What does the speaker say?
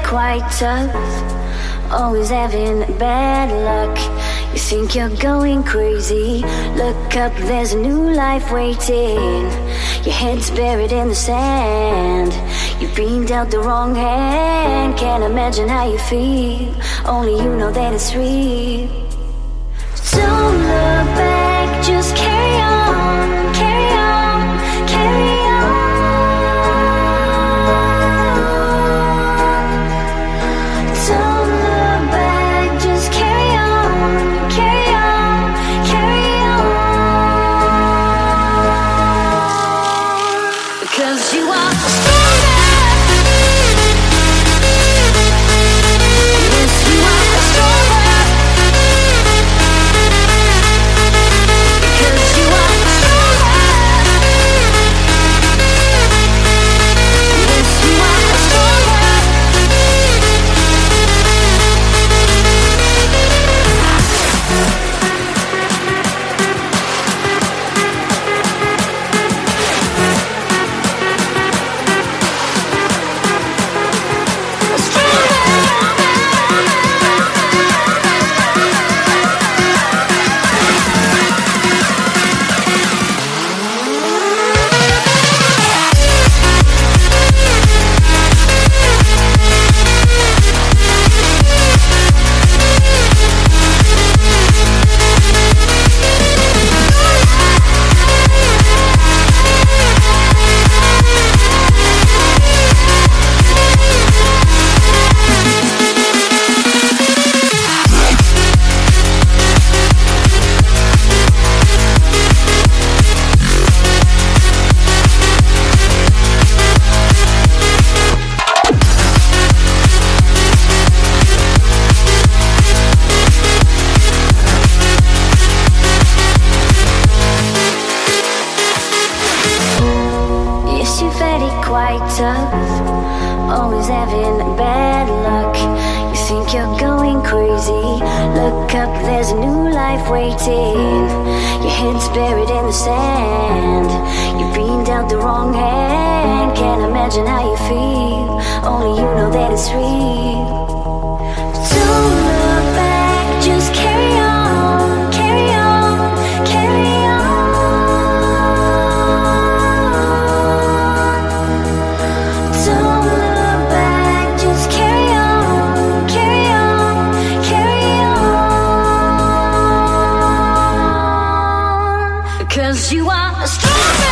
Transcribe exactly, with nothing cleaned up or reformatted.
quite tough, always having bad luck. You think you're going crazy, look up, there's a new life waiting. Your head's buried in the sand, you've been dealt the wrong hand. Can't imagine how you feel, only you know that it's real. Don't look back, just carry on, carry on, carry on. Don't look back, just carry on, carry on, carry on. Because you are stronger. Yes, you are stronger. Because you are stronger. Yes, you are stronger. Quite tough, always having bad luck. You think you're going crazy, look up, there's a new life waiting. Your head's buried in the sand, you've been dealt the wrong hand. Can't imagine how you feel, only you know that it's real. Don't look back, just carry on, carry on, carry on. Cause you are stronger.